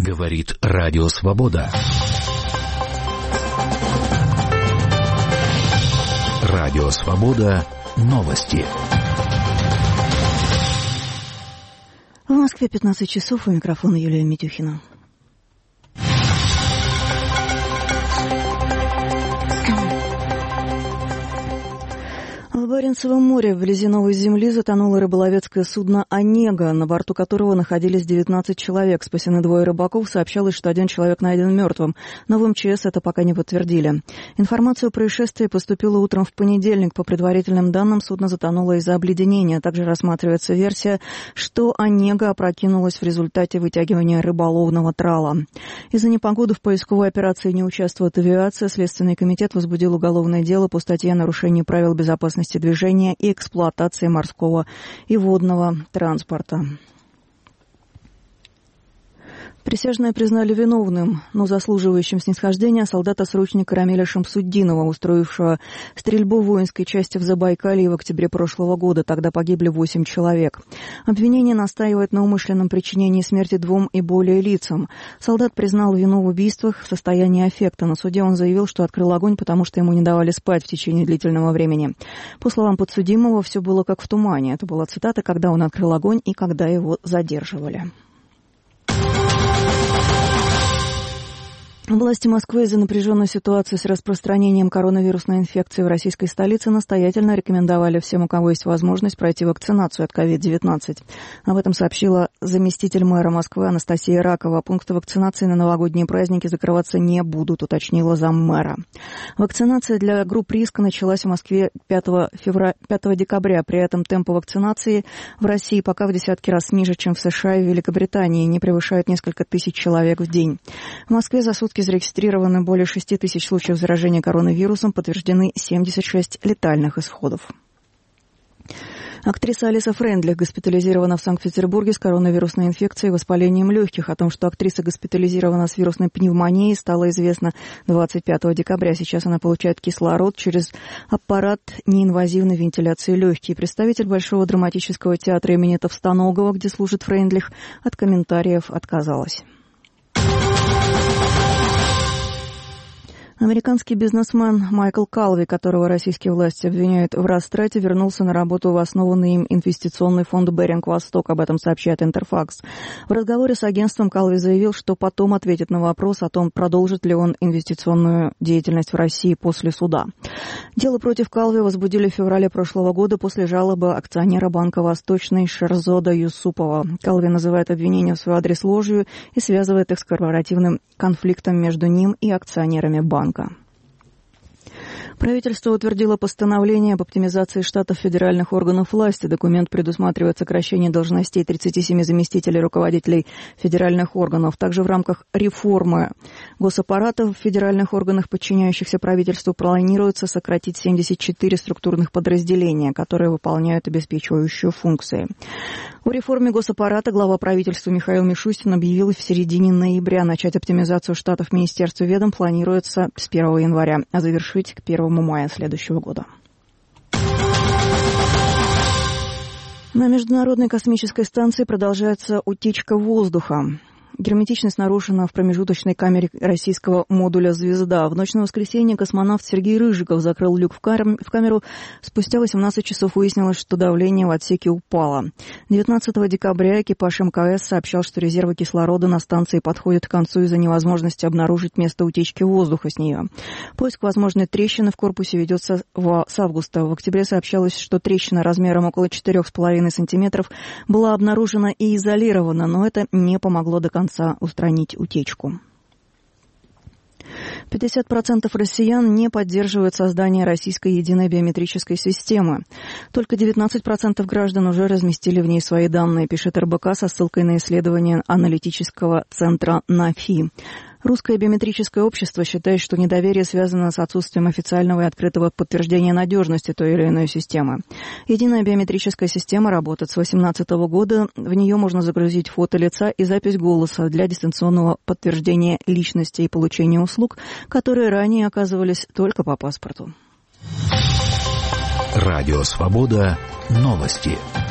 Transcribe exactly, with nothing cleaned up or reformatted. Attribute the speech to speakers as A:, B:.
A: Говорит Радио Свобода. Радио Свобода. Новости.
B: В Москве пятнадцать часов, у микрофона Юлия Митюхина. В Баренцевом море вблизи Новой Земли затонуло рыболовецкое судно «Онега», на борту которого находились девятнадцать человек. Спасены двое рыбаков. Сообщалось, что один человек найден мертвым, но в эм че эс это пока не подтвердили. Информация о происшествии поступила утром в понедельник. По предварительным данным, судно затонуло из-за обледенения. Также рассматривается версия, что «Онега» опрокинулась в результате вытягивания рыболовного трала. Из-за непогоды в поисковой операции не участвует авиация. Следственный комитет возбудил уголовное дело по статье о нарушении правил безопасности движения и эксплуатации морского и водного транспорта. Присяжные признали виновным, но заслуживающим снисхождения солдата-срочника Рамиля Шамсуддинова, устроившего стрельбу в воинской части в Забайкалье в октябре прошлого года. Тогда погибли восемь человек. Обвинение настаивает на умышленном причинении смерти двум и более лицам. Солдат признал вину в убийствах в состоянии аффекта. На суде он заявил, что открыл огонь, потому что ему не давали спать в течение длительного времени. По словам подсудимого, все было как в тумане. Это была цитата, когда он открыл огонь и когда его задерживали. Власти Москвы из-за напряженной ситуации с распространением коронавирусной инфекции в российской столице настоятельно рекомендовали всем, у кого есть возможность, пройти вакцинацию от ковид девятнадцать. Об этом сообщила заместитель мэра Москвы Анастасия Ракова. Пункты вакцинации на новогодние праздники закрываться не будут, уточнила заммэра. Вакцинация для групп риска началась в Москве пятого декабря. При этом темпы вакцинации в России пока в десятки раз ниже, чем в США и Великобритании, не превышают несколько тысяч человек в день. В Москве за сутки зарегистрировано более шести тысяч случаев заражения коронавирусом, подтверждены семьдесят шесть летальных исходов. Актриса Алиса Фрейндлих госпитализирована в Санкт-Петербурге с коронавирусной инфекцией и воспалением легких. О том, что актриса госпитализирована с вирусной пневмонией, стало известно двадцать пятого декабря. Сейчас она получает кислород через аппарат неинвазивной вентиляции легких. Представитель Большого драматического театра имени Товстоногова, где служит Фрейндлих, от комментариев отказалась. Американский бизнесмен Майкл Калви, которого российские власти обвиняют в растрате, вернулся на работу в основанный им инвестиционный фонд «Беринг Восток». Об этом сообщает Интерфакс. В разговоре с агентством Калви заявил, что потом ответит на вопрос о том, продолжит ли он инвестиционную деятельность в России после суда. Дело против Калви возбудили в феврале прошлого года после жалобы акционера Банка Восточный Шерзода Юсупова. Калви называет обвинения в свой адрес ложью и связывает их с корпоративным конфликтом между ним и акционерами банка. Правительство утвердило постановление об оптимизации штатов федеральных органов власти. Документ предусматривает сокращение должностей тридцати семи заместителей руководителей федеральных органов. Также в рамках реформы госаппарата в федеральных органах, подчиняющихся правительству, планируется сократить семьдесят четыре структурных подразделения, которые выполняют обеспечивающие функции. О реформе госаппарата глава правительства Михаил Мишустин объявил в середине ноября. Начать оптимизацию штатов министерств и ведомств планируется с первого января, а завершить к первому мая следующего года. На Международной космической станции продолжается утечка воздуха. Герметичность нарушена в промежуточной камере российского модуля «Звезда». В ночь на воскресенье космонавт Сергей Рыжиков закрыл люк в камеру. Спустя восемнадцать часов выяснилось, что давление в отсеке упало. девятнадцатого декабря экипаж эм ка эс сообщал, что резервы кислорода на станции подходят к концу из-за невозможности обнаружить место утечки воздуха с нее. Поиск возможной трещины в корпусе ведется с августа. В октябре сообщалось, что трещина размером около четырёх с половиной сантиметров была обнаружена и изолирована, но это не помогло до конца устранить утечку. пятьдесят процентов россиян не поддерживают создание российской единой биометрической системы. Только девятнадцать процентов граждан уже разместили в ней свои данные, пишет эр бэ ка со ссылкой на исследование аналитического центра НАФИ. Русское биометрическое общество считает, что недоверие связано с отсутствием официального и открытого подтверждения надежности той или иной системы. Единая биометрическая система работает с две тысячи восемнадцатого года. В нее можно загрузить фото лица и запись голоса для дистанционного подтверждения личности и получения услуг, которые ранее оказывались только по паспорту.
A: Радио Свобода. Новости.